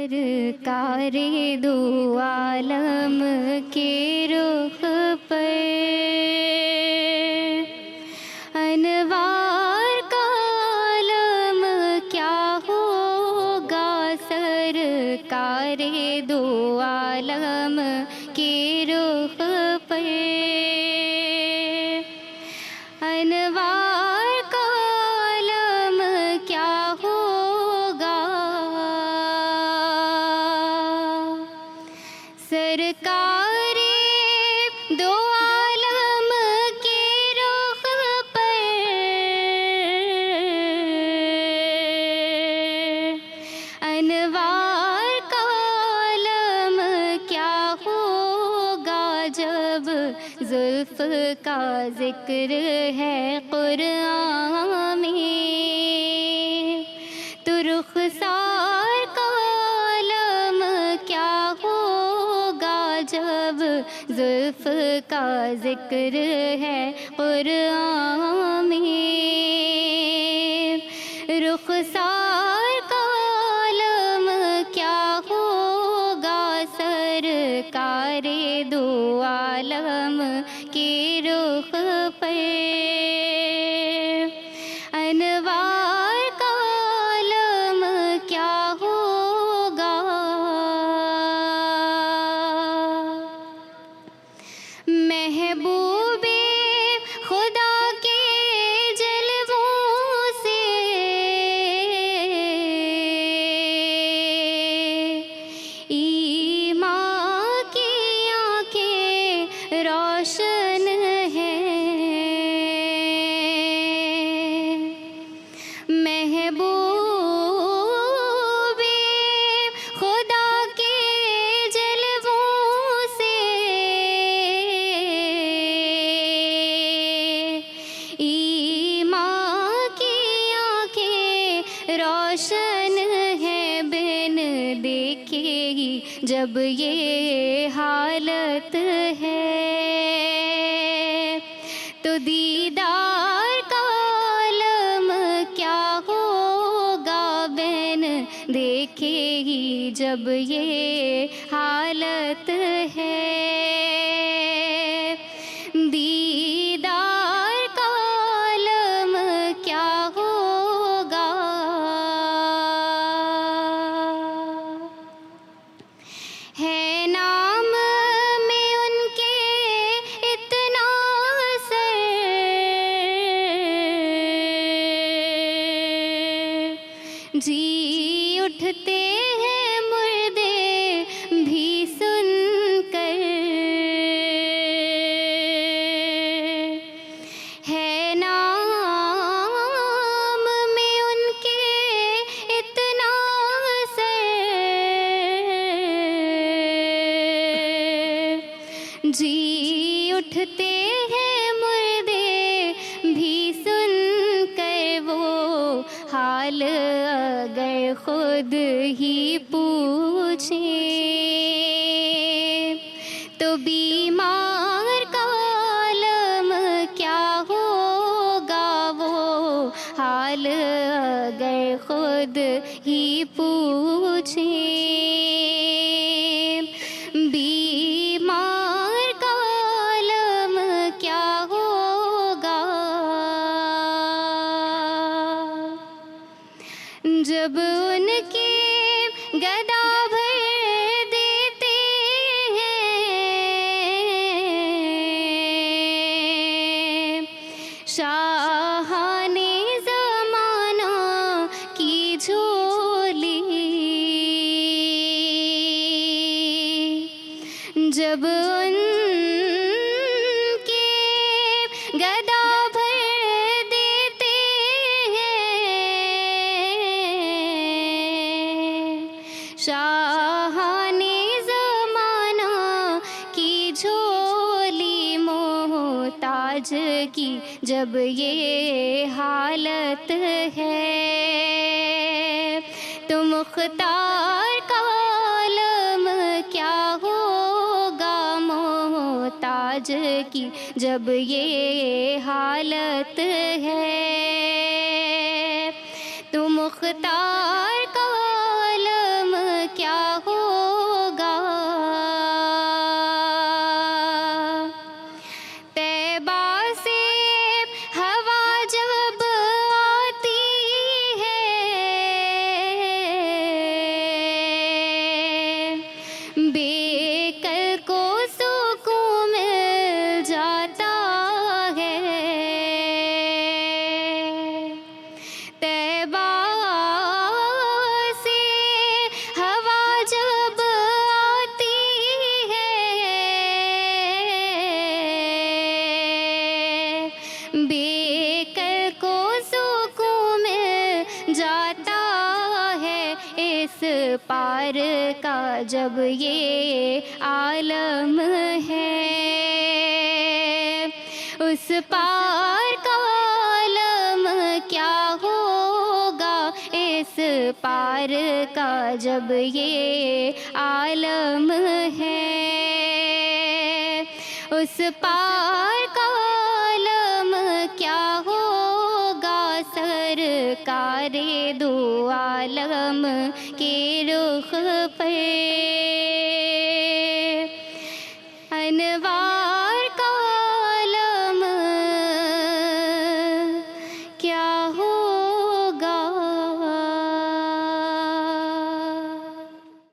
سرکار دو عالم کے رخ پر انوار کا عالم کیا ہوگا، سرکار دو عالم کے رخ پر انوار کا عالم کیا ہوگا، سرکار دو عالم کے رخ پر انوار کا عالم کیا ہوگا، جب زلف کا ذکر ہے قرآن میں تو رخسار کا عالم کیا ہوگا، جب زلف کا ذکر ہے قرآن میں رخسار کا عالم کیا ہوگا، سرکار دو عالم کے رخ پر انوار کا عالم کیا ہوگا، محبوب خدا کے جلووں سے ایمان کی آنکھیں روشن ہیں، محبوب خدا کے جلووں سے ایمان کی آنکھیں روشن ہیں، بن دیکھے ہی جب یہ حالت ہے تو دیدار کا عالم کیا ہوگا، بن دیکھے ہی جب یہ حالت ہے دیدار کا عالم کیا ہوگا، ہے نام میں ان کے اتنا اثر، جی اٹھتے ہیں مردے بھی سن کر، ہے نام میں ان کے اتنا اثر، جی اٹھتے ہیں مردے بھی سن کر، وہ حال اگر خود ہی پوچھیں تو بیمار کا عالم کیا ہوگا، وہ حال اگر خود ہی پوچھیں بیمار کا عالم کیا ہوگا، جب ان کے گدا بھر دیتے ہیں شاہان زمانہ کی جھولی، جب ان کے گدا بھر دیتے ہیں شاہان زمانہ کی جھولی، محتاج کی جب یہ حالت ہے تو مختار کا عالم کیا ہوگا، محتاج کی جب یہ حالت ہے تو مختار کا عالم کیا بے کل کو سکون مل جاتا ہے، طیبہ سے ہوا جب آتی ہے، بے کل کو سکون مل جاتا ہے، اس پار کا جب یہ عالم ہے، اس پار کا عالم کیا ہوگا، اس پار کا جب یہ عالم ہے، اس پار کا عالم کیا ہوگا، سرکار دو عالم کے رخ پر